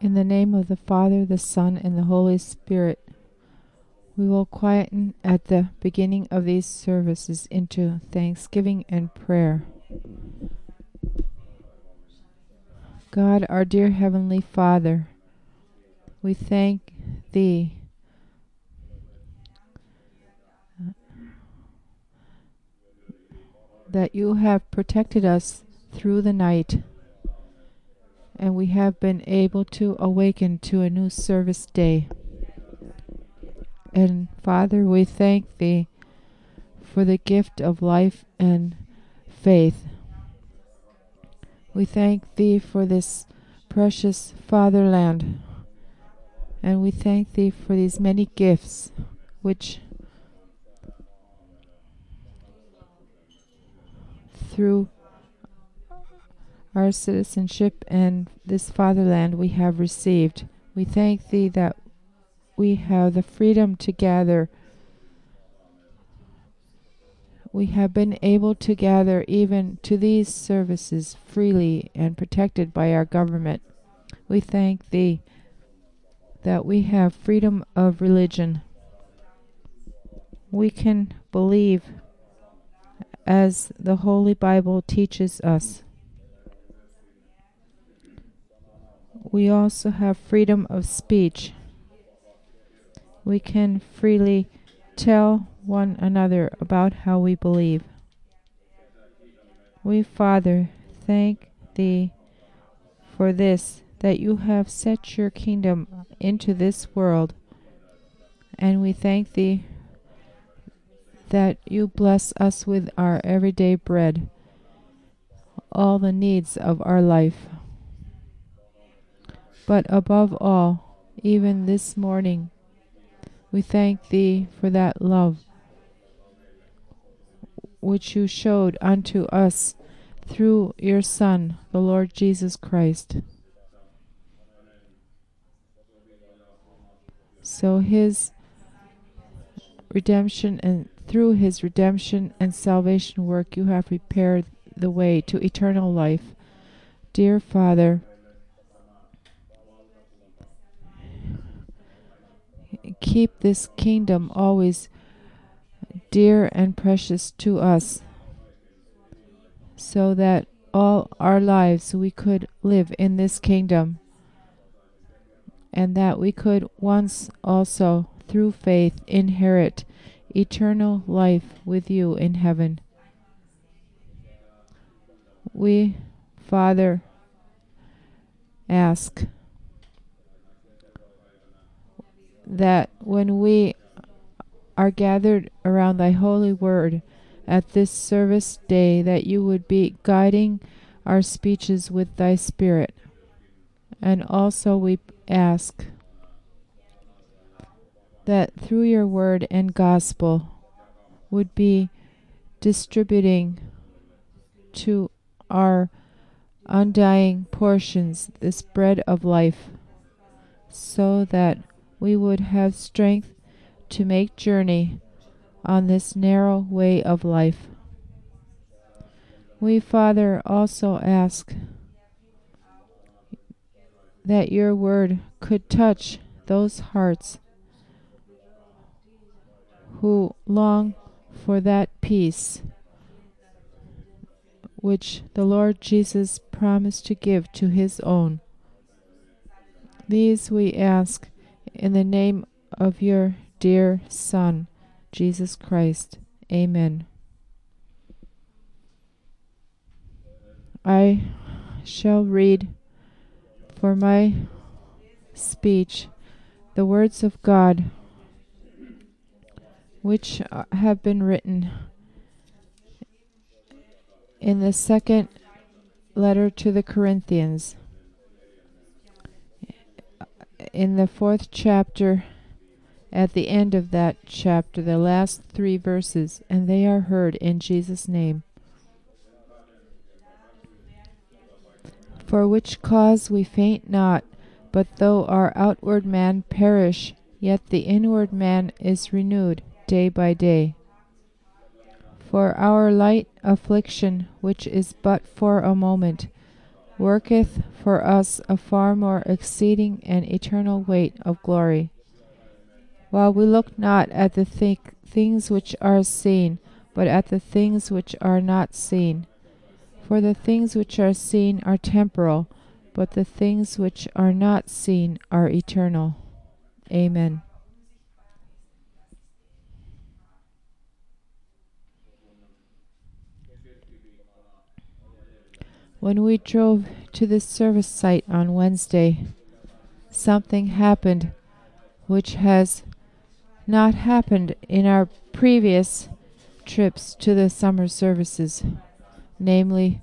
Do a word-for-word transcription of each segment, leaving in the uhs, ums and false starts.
In the name of the Father, the Son, and the Holy Spirit, we will quieten at the beginning of these services into thanksgiving and prayer. God, our dear Heavenly Father, we thank Thee that You have protected us through the night, and we have been able to awaken to a new service day. And Father, we thank Thee for the gift of life and faith. We thank Thee for this precious fatherland, and we thank Thee for these many gifts which through our citizenship and this fatherland we have received. We thank Thee that we have the freedom to gather. We have been able to gather even to these services freely and protected by our government. We thank Thee that we have freedom of religion. We can believe as the Holy Bible teaches us. We also have freedom of speech. We can freely tell one another about how we believe. We, Father, thank Thee for this, that You have set Your kingdom into this world, and we thank Thee that You bless us with our everyday bread, all the needs of our life. But above all, even this morning, we thank Thee for that love which You showed unto us through Your Son, the Lord Jesus Christ. So His redemption and through His redemption and salvation work, You have prepared the way to eternal life. Dear Father, keep this kingdom always dear and precious to us, so that all our lives we could live in this kingdom, and that we could once also, through faith, inherit eternal life with You in heaven. We, Father, ask that when we are gathered around Thy holy word at this service day, that You would be guiding our speeches with Thy Spirit. And also we ask that through Your word and gospel would be distributing to our undying portions this bread of life, so that we would have strength to make journey on this narrow way of life. We, Father, also ask that Your word could touch those hearts who long for that peace which the Lord Jesus promised to give to His own. These we ask in the name of Your dear Son, Jesus Christ. Amen. I shall read for my speech the words of God which have been written in the second letter to the Corinthians, in the fourth chapter, at the end of that chapter, the last three verses, and they are heard in Jesus' name. For which cause we faint not, but though our outward man perish, yet the inward man is renewed day by day. For our light affliction, which is but for a moment, worketh for us a far more exceeding and eternal weight of glory. While we look not at the th- things which are seen, but at the things which are not seen. For the things which are seen are temporal, but the things which are not seen are eternal. Amen. When we drove to the service site on Wednesday, something happened which has not happened in our previous trips to the summer services. Namely,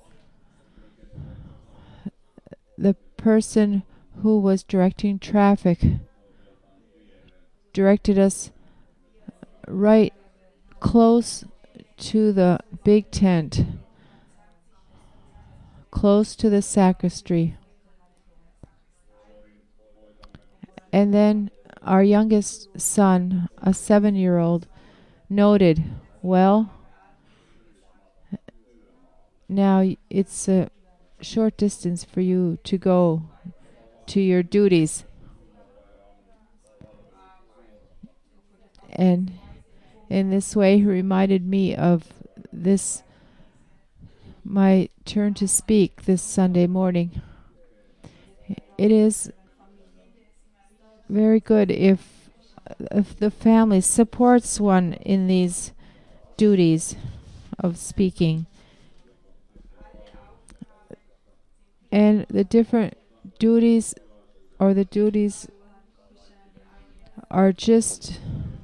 the person who was directing traffic directed us right close to the big tent, close to the sacristy. And then our youngest son, a seven-year-old, noted, well, now it's a short distance for you to go to your duties. And in this way, he reminded me of this, my turn to speak this Sunday morning. It is very good if, if the family supports one in these duties of speaking. And the different duties or the duties are just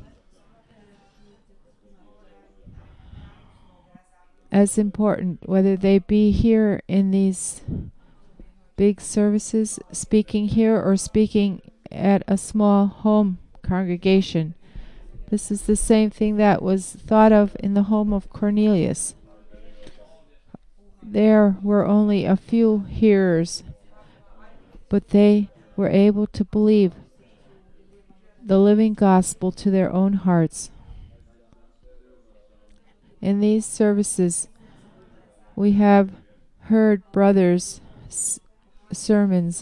as important, whether they be here in these big services, speaking here, or speaking at a small home congregation. This is the same thing that was thought of in the home of Cornelius. There were only a few hearers, but they were able to believe the living gospel to their own hearts. In these services, we have heard brothers' s- sermons.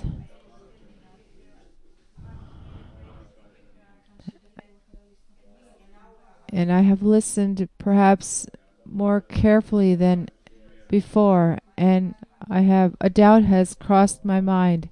And I have listened perhaps more carefully than before, and I have a doubt has crossed my mind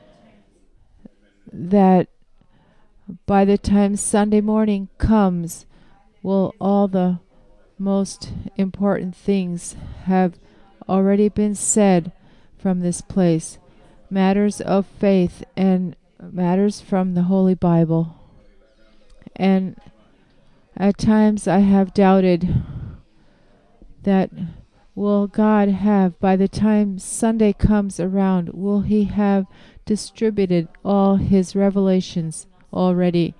that by the time Sunday morning comes, will all the most important things have already been said from this place, matters of faith and matters from the Holy Bible. And at times I have doubted that will God have, by the time Sunday comes around, will He have distributed all His revelations already?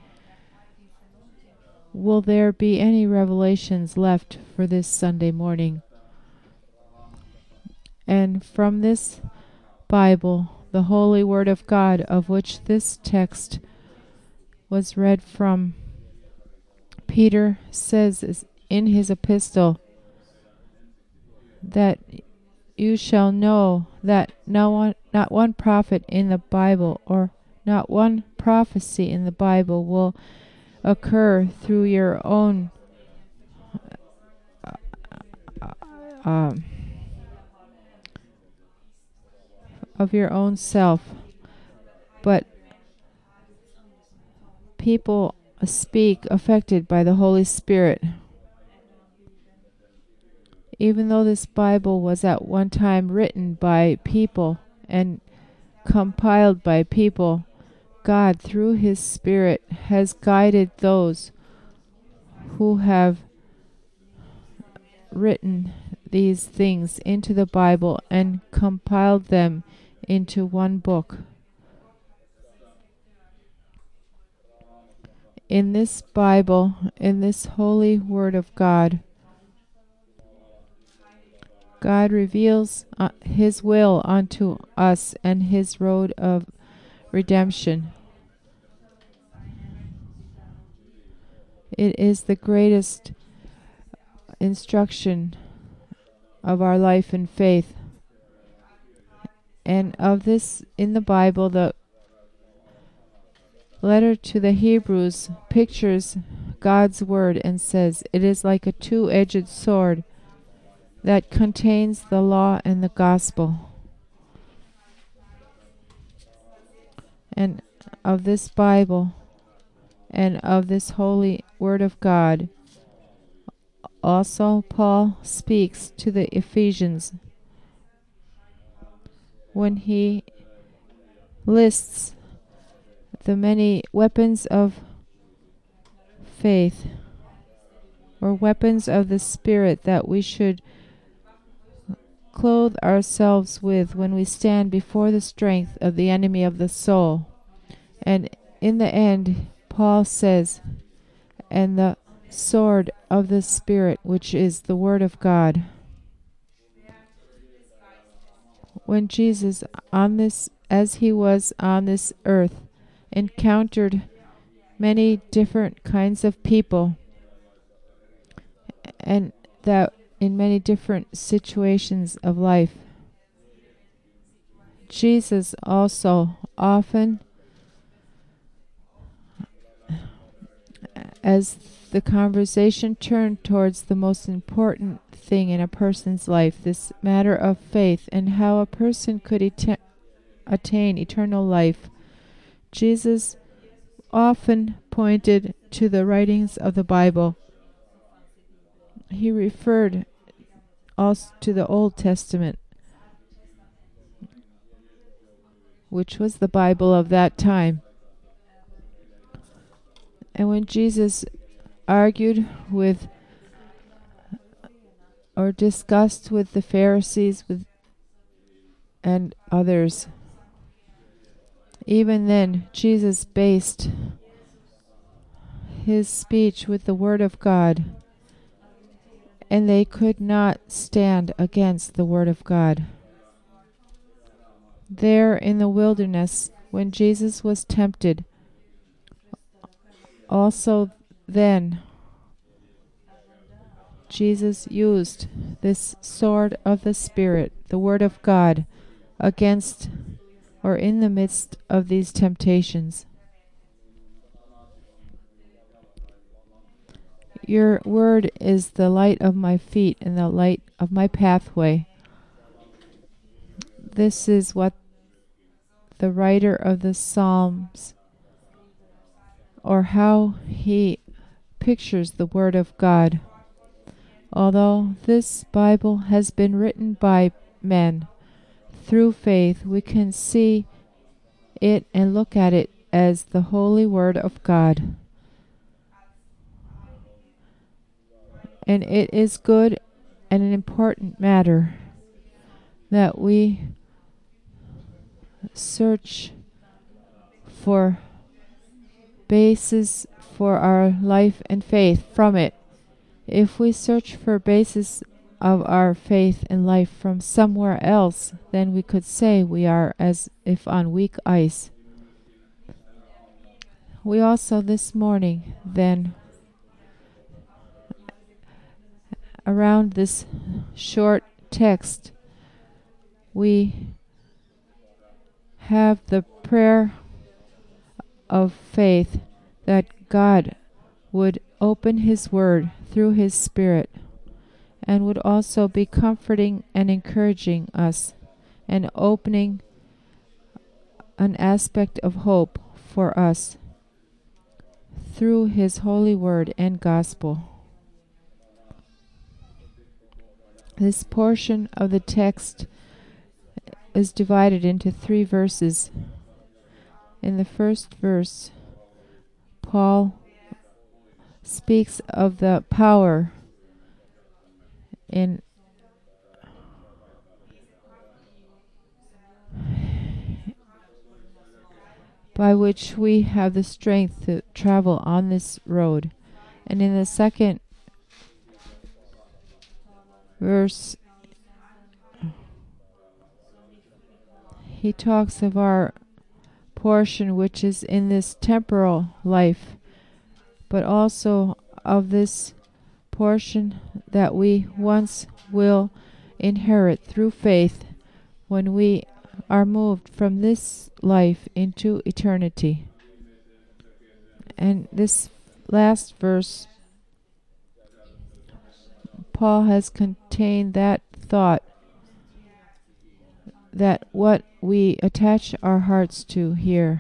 Will there be any revelations left for this Sunday morning? And from this Bible, the Holy Word of God, of which this text was read from, Peter says in his epistle that you shall know that no one, not one prophet in the Bible or not one prophecy in the Bible will occur through your own uh, um, of your own self, but people speak affected by the Holy Spirit. Even though this Bible was at one time written by people and compiled by people, God, through His Spirit, has guided those who have written these things into the Bible and compiled them into one book. In this Bible, in this holy Word of God, God reveals uh, His will unto us and His road of redemption. It is the greatest instruction of our life and faith. And of this in the Bible, the letter to the Hebrews pictures God's word and says, it is like a two-edged sword that contains the law and the gospel. And of this Bible and of this holy word of God, also Paul speaks to the Ephesians when he lists the many weapons of faith or weapons of the Spirit that we should clothe ourselves with when we stand before the strength of the enemy of the soul. And in the end, Paul says, and the sword of the Spirit, which is the Word of God. When Jesus, on this, as he was on this earth, encountered many different kinds of people, and that in many different situations of life, Jesus also often, as the conversation turned towards the most important thing in a person's life, this matter of faith and how a person could et- attain eternal life, Jesus often pointed to the writings of the Bible. He referred also to the Old Testament, which was the Bible of that time. And when Jesus argued with or discussed with the Pharisees with and others, even then Jesus based his speech with the Word of God, and they could not stand against the Word of God. There in the wilderness, when Jesus was tempted, also then Jesus used this sword of the Spirit, the Word of God, against or in the midst of these temptations. Your word is the light of my feet and the light of my pathway. This is what the writer of the Psalms, or how he pictures the Word of God. Although this Bible has been written by men, through faith we can see it and look at it as the holy Word of God. And it is good and an important matter that we search for basis for our life and faith from it. If we search for basis of our faith and life from somewhere else, then we could say we are as if on weak ice. We also this morning then, around this short text, we have the prayer of faith that God would open His Word through His Spirit and would also be comforting and encouraging us and opening an aspect of hope for us through His holy Word and gospel. This portion of the text is divided into three verses. In the first verse, Paul speaks of the power in by which we have the strength to travel on this road. And in the second verse, he talks of our portion which is in this temporal life, but also of this portion that we once will inherit through faith when we are moved from this life into eternity. And this last verse, Paul has contained that thought, that what we attach our hearts to here.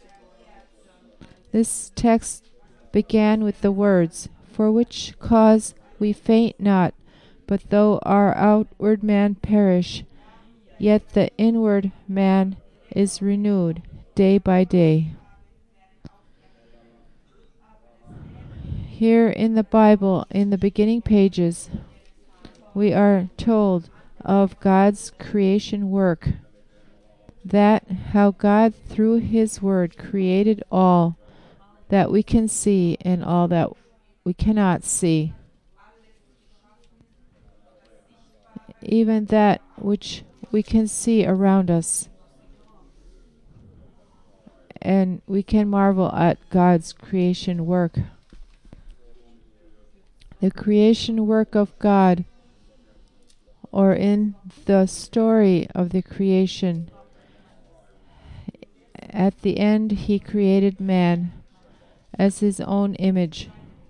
This text began with the words, "For which cause we faint not, but though our outward man perish, yet the inward man is renewed day by day." Here in the Bible, in the beginning pages, we are told of God's creation work, that how God through His Word created all that we can see and all that we cannot see, even that which we can see around us, and we can marvel at God's creation work. The creation work of God, or in the story of the creation, at the end He created man as His own image.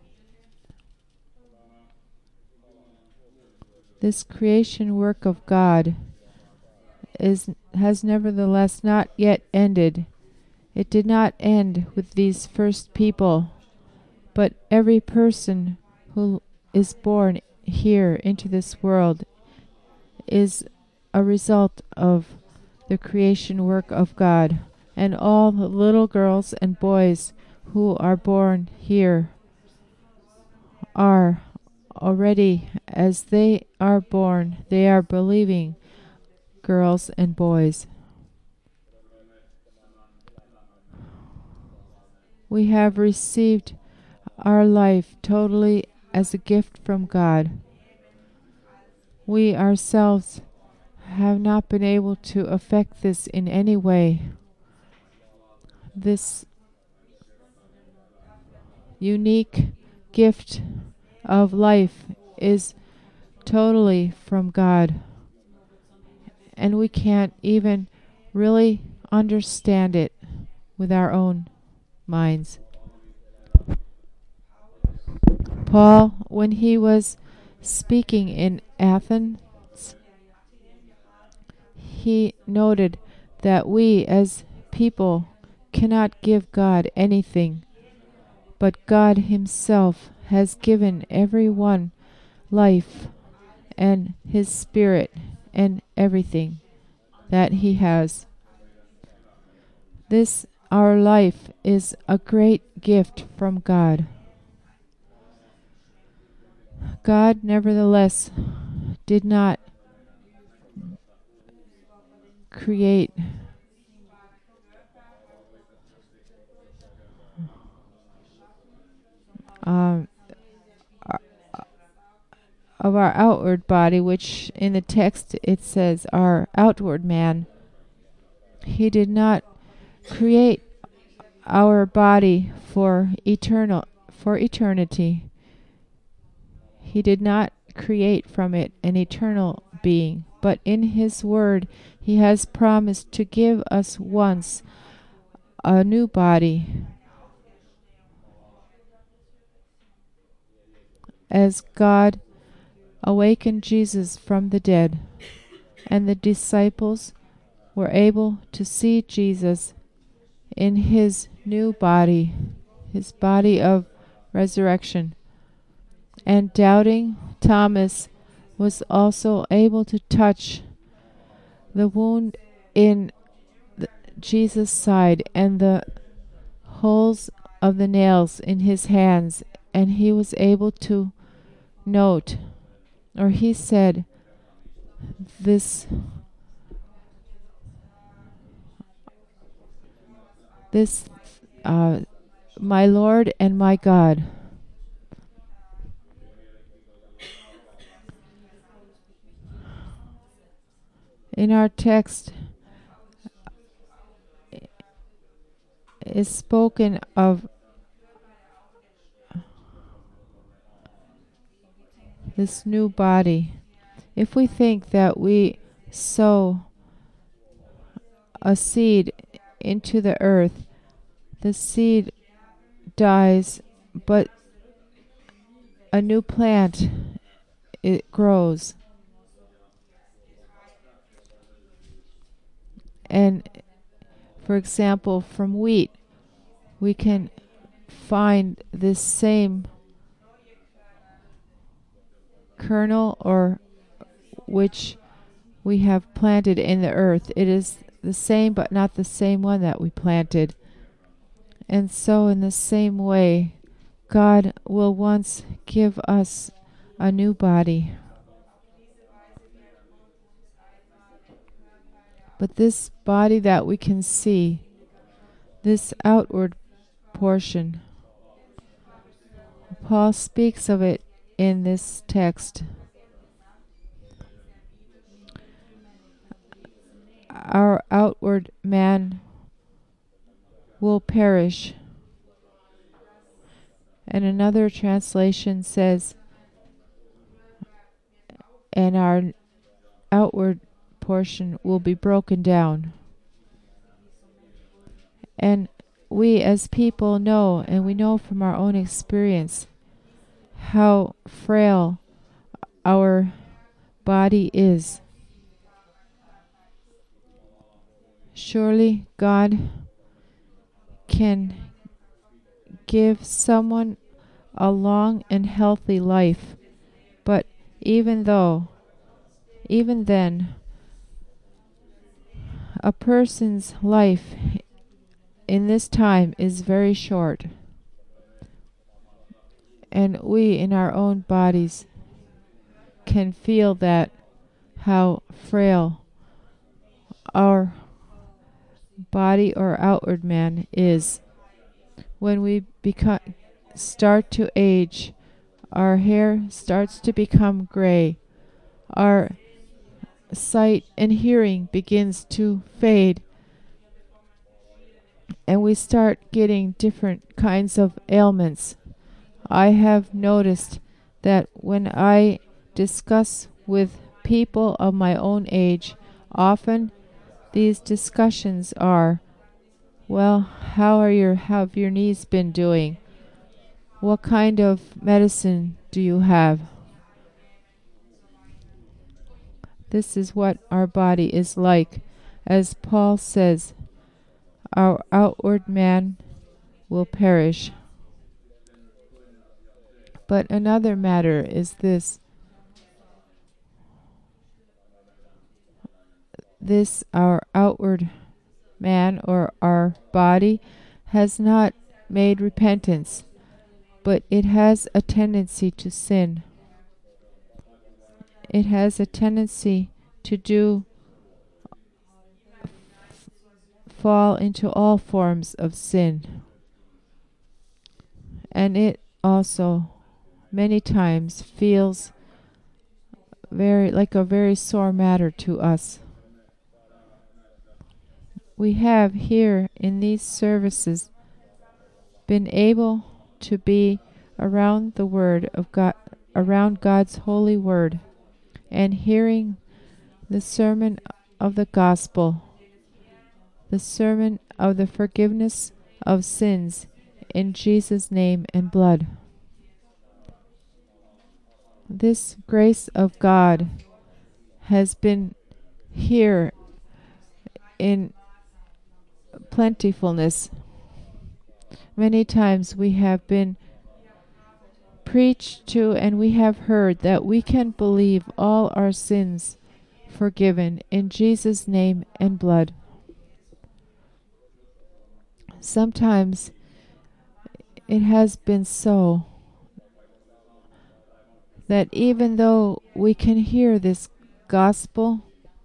This creation work of God is has nevertheless not yet ended. It did not end with these first people, but every person who is born here into this world is a result of the creation work of God. And all the little girls and boys who are born here are already, as they are born, they are believing girls and boys. We have received our life totally as a gift from God. We ourselves have not been able to affect this in any way. This unique gift of life is totally from God, and we can't even really understand it with our own minds. Paul, when he was speaking in Athens, he noted that we as people cannot give God anything, but God Himself has given everyone life and His Spirit and everything that He has. This, our life, is a great gift from God. God, nevertheless, did not create um, of our outward body, which in the text it says our outward man. He did not create our body for eternal for eternity. He did not create from it an eternal being, but in His Word He has promised to give us once a new body, as God awakened Jesus from the dead, and the disciples were able to see Jesus in His new body, His body of resurrection. And doubting Thomas was also able to touch the wound in the Jesus' side and the holes of the nails in His hands, and he was able to note, or he said, this this uh, my Lord and my God. In our text is spoken of this new body. If we think that we sew a seed into the earth, the seed dies, but a new plant, it grows. And for example, from wheat, we can find this same kernel or which we have planted in the earth. It is the same but not the same one that we planted. And so in the same way, God will once give us a new body. But this body that we can see, this outward portion, Paul speaks of it in this text. Our outward man will perish. And another translation says, and our outward portion will be broken down. And we as people know, and we know from our own experience, how frail our body is. Surely God can give someone a long and healthy life, but even though, even then, a person's life in this time is very short, and we in our own bodies can feel that, how frail our body or outward man is. When we become start to age, our hair starts to become gray, our sight and hearing begins to fade, and we start getting different kinds of ailments. I have noticed that when I discuss with people of my own age, often these discussions are, well, how are your how have your knees been doing? What kind of medicine do you have? This is what our body is like. As Paul says, our outward man will perish. But another matter is this. This, our outward man or our body, has not made repentance, but it has a tendency to sin. It has a tendency to do f- fall into all forms of sin. And it also many times feels very like a very sore matter to us. We have here in these services been able to be around the Word of God, around God's holy Word, and hearing the sermon of the gospel, the sermon of the forgiveness of sins in Jesus' name and blood. This grace of God has been here in plentifulness. Many times we have been preached to and we have heard that we can believe all our sins forgiven in Jesus' name and blood. Sometimes it has been so that even though we can hear this gospel,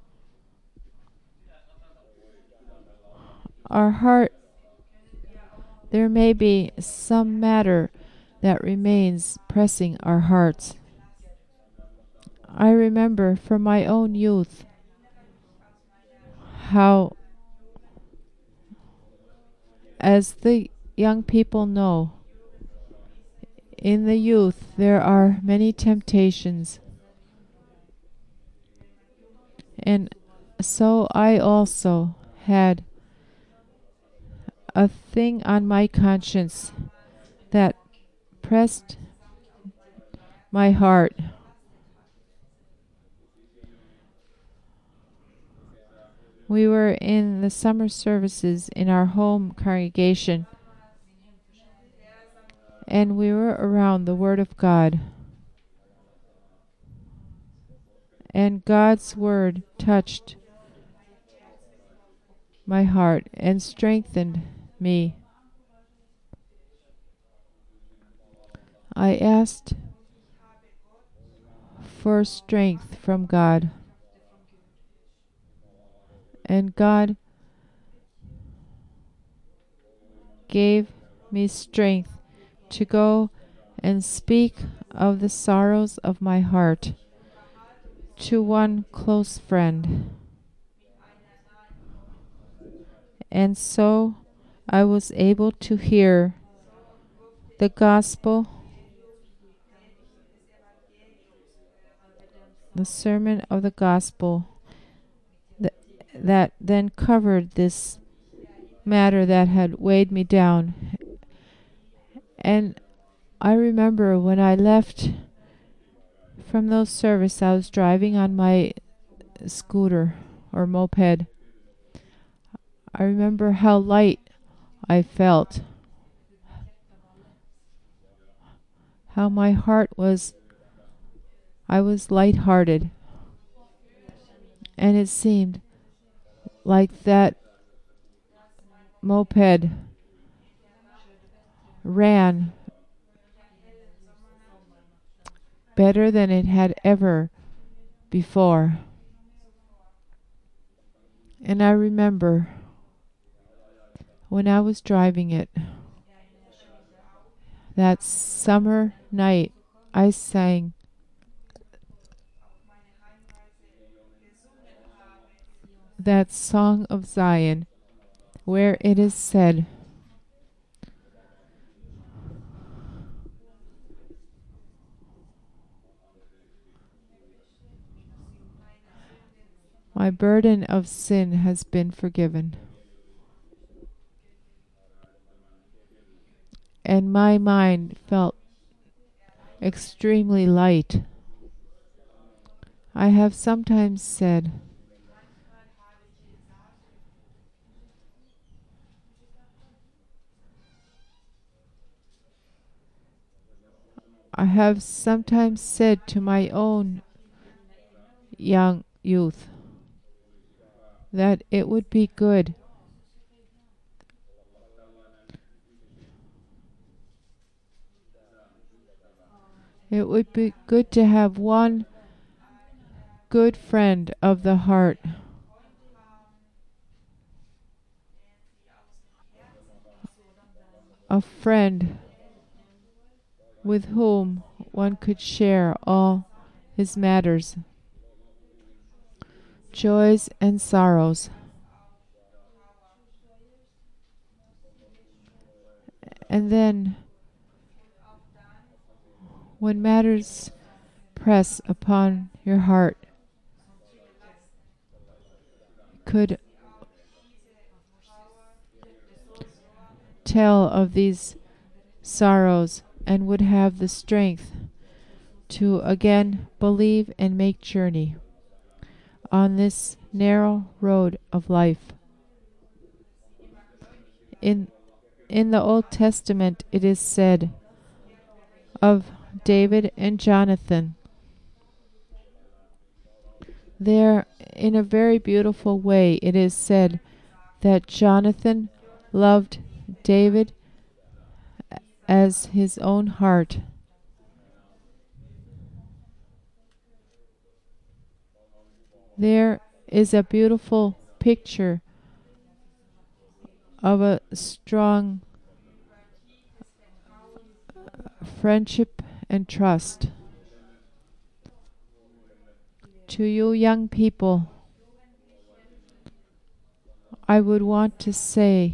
our heart, there may be some matter that remains pressing our hearts. I remember from my own youth how, as the young people know, in the youth there are many temptations. And so I also had a thing on my conscience that pressed my heart. We were in the summer services in our home congregation, and we were around the Word of God. And God's Word touched my heart and strengthened me. I asked for strength from God, and God gave me strength to go and speak of the sorrows of my heart to one close friend. And so I was able to hear the gospel, the sermon of the gospel that, that then covered this matter that had weighed me down. And I remember when I left from those service, I was driving on my scooter or moped. I remember how light I felt, how my heart was, I was lighthearted. And it seemed like that moped ran better than it had ever before. And I remember when I was driving it, that summer night, I sang that song of Zion, where it is said, "My burden of sin has been forgiven, and my mind felt extremely light." I have sometimes said, I have sometimes said to my own young youth that it would be good it would be good to have one good friend of the heart, a friend with whom one could share all his matters, joys and sorrows. And then, when matters press upon your heart, could tell of these sorrows and would have the strength to again believe and make journey on this narrow road of life. In in the Old Testament it is said of David and Jonathan, there in a very beautiful way it is said that Jonathan loved David as his own heart. There is a beautiful picture of a strong friendship and trust. To you young people, I would want to say,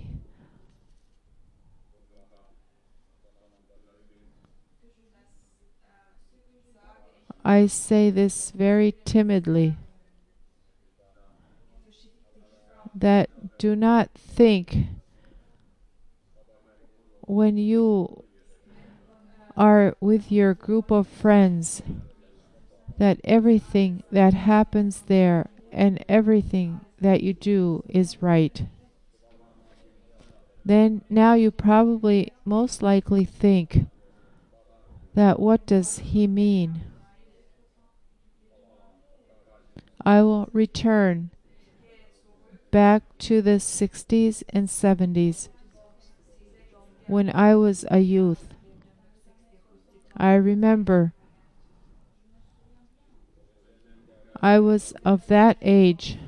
I say this very timidly, that do not think when you are with your group of friends that everything that happens there and everything that you do is right. Then now you probably most likely think that what does he mean? I will return back to the sixties and seventies when I was a youth. I remember I was of that age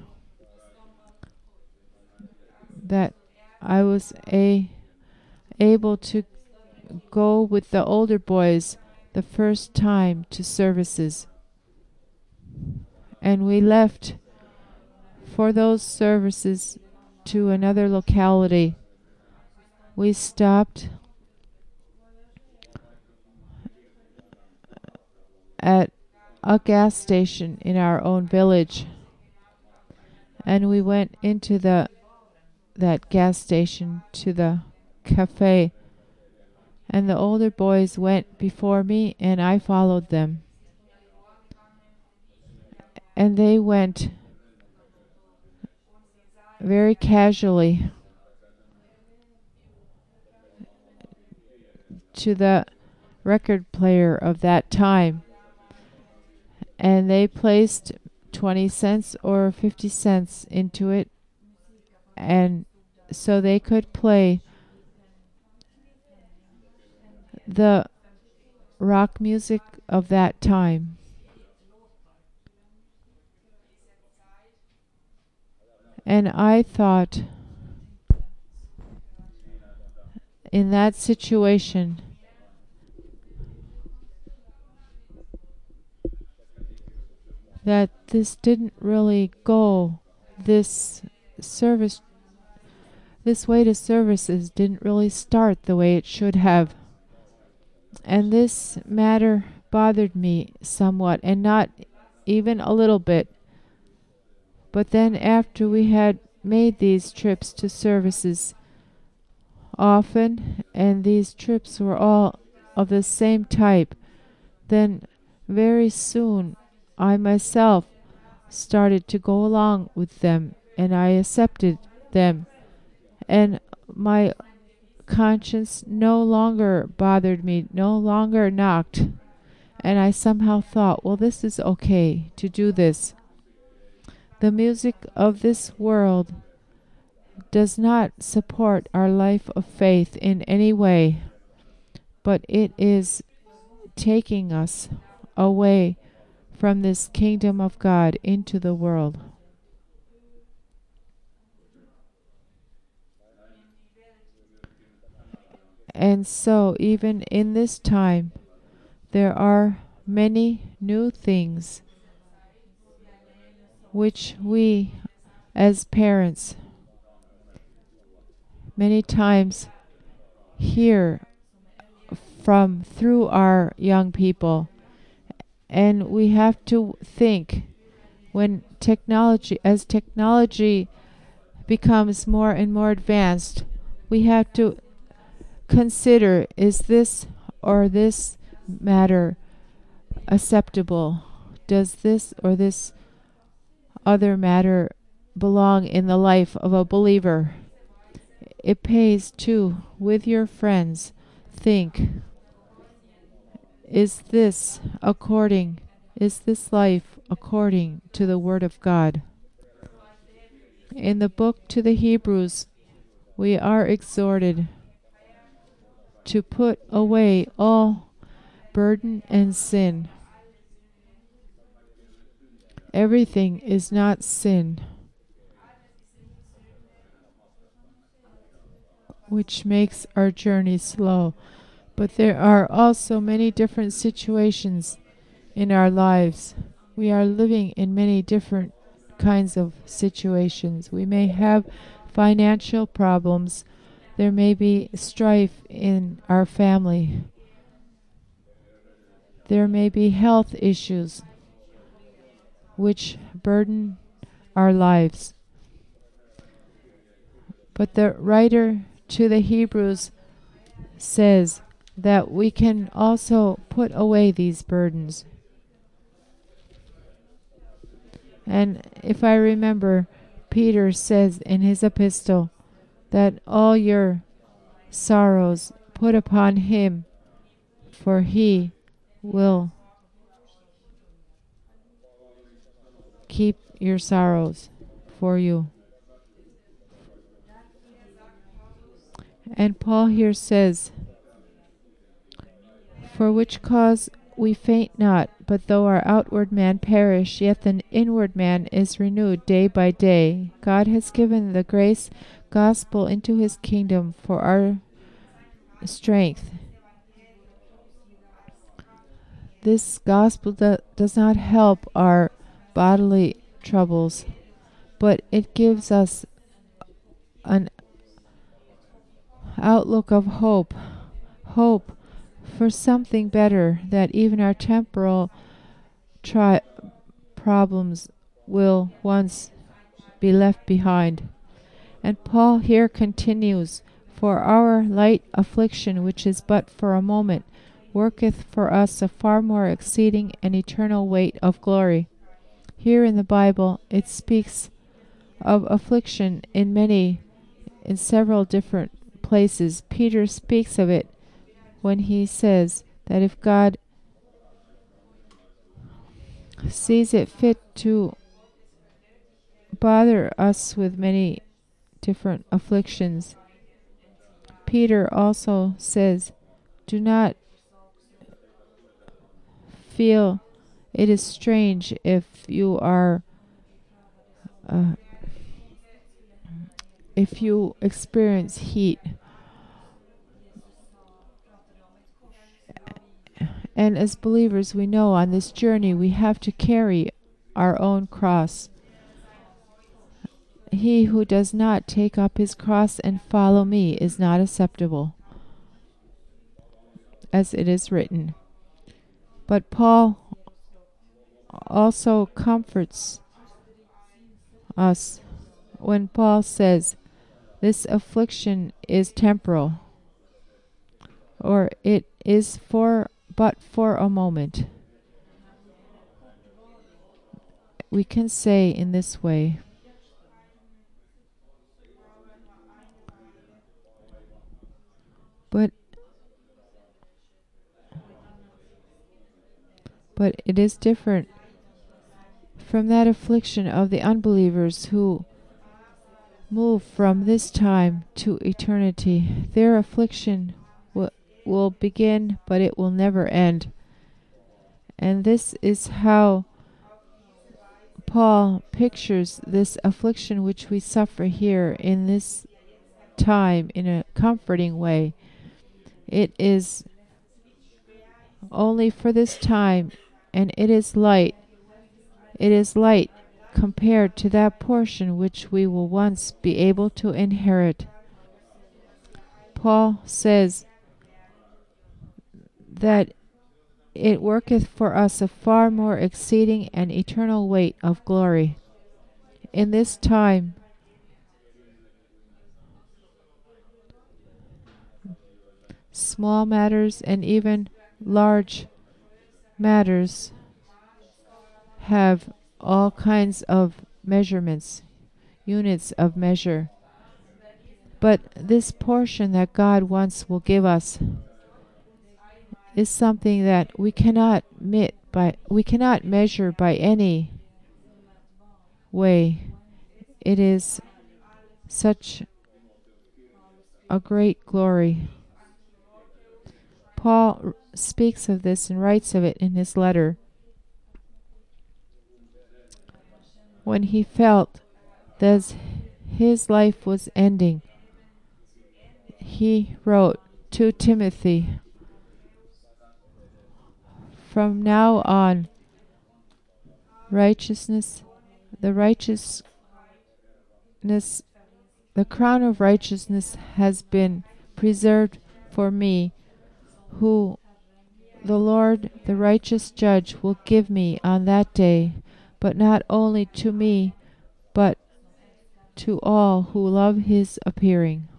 that I was a, able to go with the older boys the first time to services. And we left for those services to another locality. We stopped at a gas station in our own village, and we went into the that gas station to the cafe, and the older boys went before me and I followed them, and they went very casually to the record player of that time, and they placed twenty cents or fifty cents into it, and so they could play the rock music of that time. And I thought in that situation that this didn't really go, this service, this way to services didn't really start the way it should have. And this matter bothered me somewhat, and not even a little bit. But then after we had made these trips to services often, and these trips were all of the same type, then very soon I myself started to go along with them, and I accepted them, and my conscience no longer bothered me, no longer knocked, and I somehow thought, well, this is okay to do this. The music of this world does not support our life of faith in any way, but it is taking us away from this kingdom of God into the world. And so even in this time, there are many new things which we as parents many times hear from through our young people. And we have to think, when technology, as technology becomes more and more advanced, we have to consider, is this or this matter acceptable? Does this or this other matter belong in the life of a believer? It pays to, with your friends, think, is this according, is this life according to the Word of God? In the book to the Hebrews, we are exhorted to put away all burden and sin. Everything is not sin, which makes our journey slow. But there are also many different situations in our lives. We are living in many different kinds of situations. We may have financial problems. There may be strife in our family. There may be health issues which burden our lives. But the writer to the Hebrews says that we can also put away these burdens. And if I remember, Peter says in his epistle that all your sorrows put upon him, for he will keep your sorrows for you. And Paul here says, for which cause we faint not, but though our outward man perish, yet the inward man is renewed day by day. God has given the grace gospel into his kingdom for our strength. This gospel do, does not help our bodily troubles, but it gives us an outlook of hope, hope for something better, that even our temporal tri- problems will once be left behind. And Paul here continues, for our light affliction, which is but for a moment, worketh for us a far more exceeding and eternal weight of glory. Here in the Bible it speaks of affliction in many, in several different places. Peter speaks of it when he says that if God sees it fit to bother us with many different afflictions, Peter also says, do not feel it is strange if you are uh, if you experience heat. And as believers, we know on this journey we have to carry our own cross. He who does not take up his cross and follow me is not acceptable, as it is written. But Paul also comforts us when Paul says this affliction is temporal, or it is for but for a moment. We can say in this way, but but it is different from that affliction of the unbelievers who move from this time to eternity. Their affliction will, will begin, but it will never end. And this is how Paul pictures this affliction which we suffer here in this time in a comforting way. It is only for this time, and it is light. It is light compared to that portion which we will once be able to inherit. Paul says that it worketh for us a far more exceeding and eternal weight of glory. In this time, small matters and even large matters have all kinds of measurements, units of measure. But this portion that God once will give us is something that we cannot mit by we cannot measure by any way. It is such a great glory. Paul speaks of this and writes of it in his letter. When he felt that his life was ending, he wrote to Timothy, from now on, righteousness, the righteousness, the crown of righteousness has been preserved for me, who the Lord, the righteous judge, will give me on that day, but not only to me, but to all who love his appearing.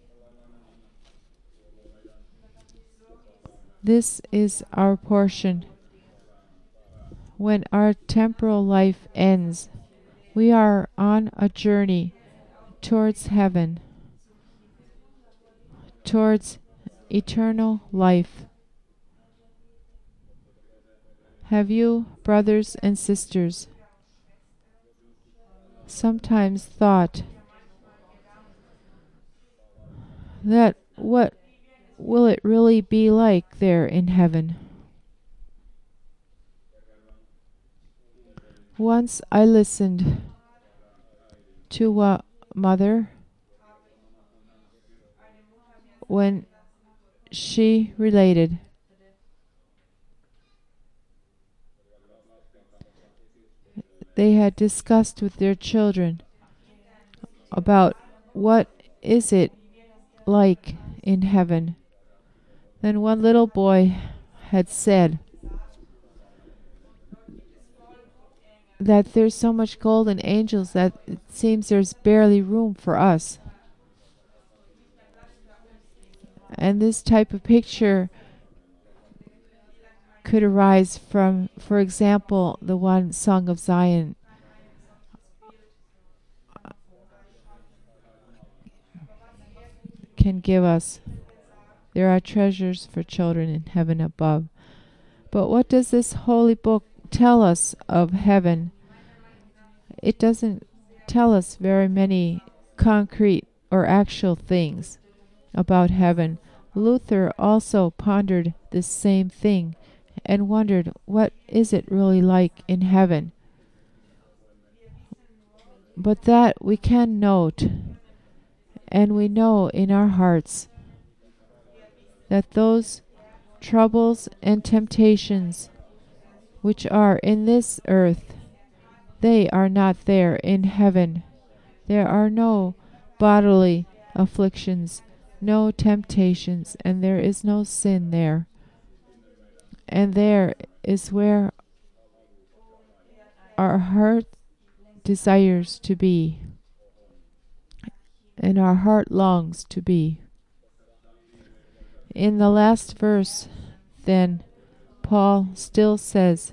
This is our portion. When our temporal life ends, we are on a journey towards heaven, towards eternal life. Have you, brothers and sisters, sometimes thought that what will it really be like there in heaven? Once I listened to a mother when she related they had discussed with their children about what is it like in heaven. Then one little boy had said that there's so much gold and angels that it seems there's barely room for us. And this type of picture could arise from, for example, the one Song of Zion. Can give us. There are treasures for children in heaven above. But what does this holy book tell us of heaven? It doesn't tell us very many concrete or actual things about heaven. Luther also pondered this same thing and wondered, what is it really like in heaven? But that we can note, and we know in our hearts, that those troubles and temptations which are in this earth, they are not there in heaven. There are no bodily afflictions, no temptations, and there is no sin there. And there is where our heart desires to be, and our heart longs to be. In the last verse, then, Paul still says,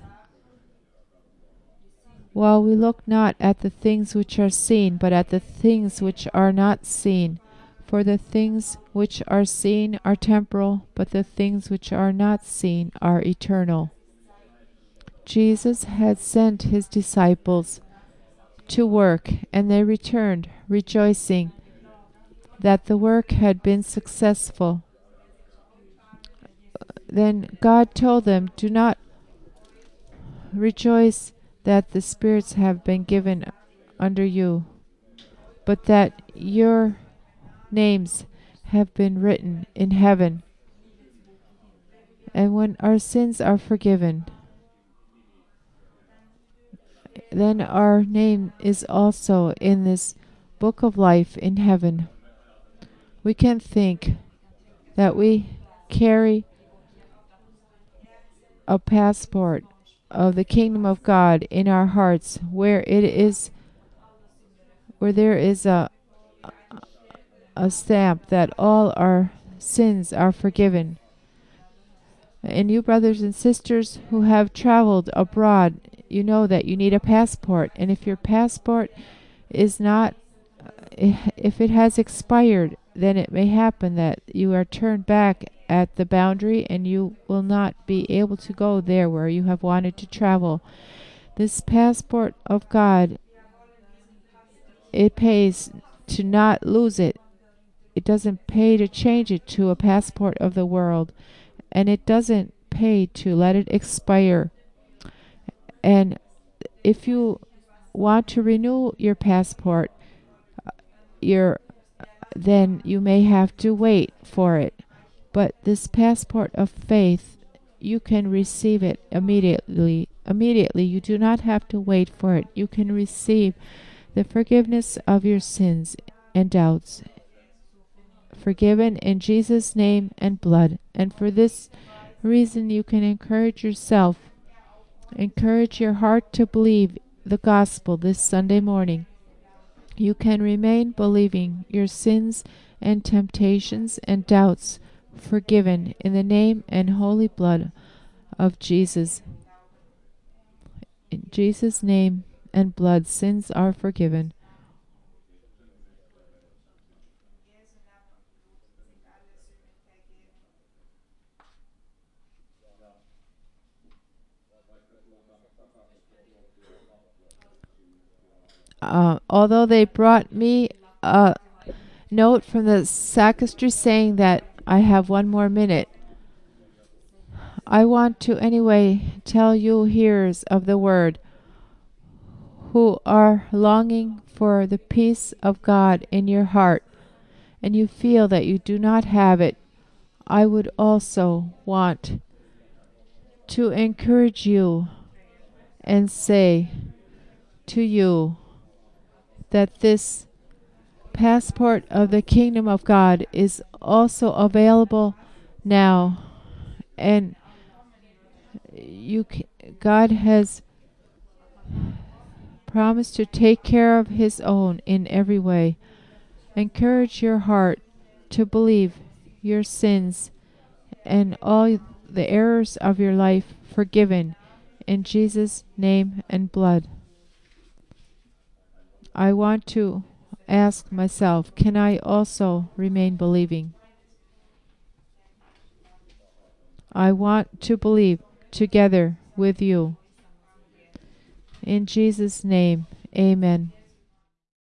while we look not at the things which are seen, but at the things which are not seen. For the things which are seen are temporal, but the things which are not seen are eternal. Jesus had sent his disciples to work, and they returned, rejoicing that the work had been successful. Then God told them, do not rejoice that the spirits have been given under you, but that your names have been written in heaven. And when our sins are forgiven, then our name is also in this book of life in heaven. We can think that we carry a passport of the kingdom of God in our hearts, where it is, where there is a a stamp that all our sins are forgiven. And you brothers and sisters who have traveled abroad, you know that you need a passport, and if your passport is not, if it has expired, then it may happen that you are turned back at the boundary and you will not be able to go there where you have wanted to travel. This passport of God, it pays to not lose it. It doesn't pay to change it to a passport of the world, and it doesn't pay to let it expire. And if you want to renew your passport, your then you may have to wait for it. But this passport of faith, you can receive it immediately. Immediately, you do not have to wait for it. You can receive the forgiveness of your sins and doubts, forgiven in Jesus' name and blood. And for this reason, you can encourage yourself, encourage your heart to believe the gospel this Sunday morning. You can remain believing your sins and temptations and doubts forgiven in the name and holy blood of Jesus. In Jesus' name and blood, sins are forgiven. Uh, although they brought me a note from the sacristy saying that I have one more minute, I want to anyway tell you hearers of the word who are longing for the peace of God in your heart and you feel that you do not have it, I would also want to encourage you and say to you that this passport of the kingdom of God is also available now, and you c- God has promised to take care of his own in every way. Encourage your heart to believe your sins and all the errors of your life forgiven in Jesus' name and blood. I want to ask myself, can I also remain believing? I want to believe together with you. In Jesus' name, amen.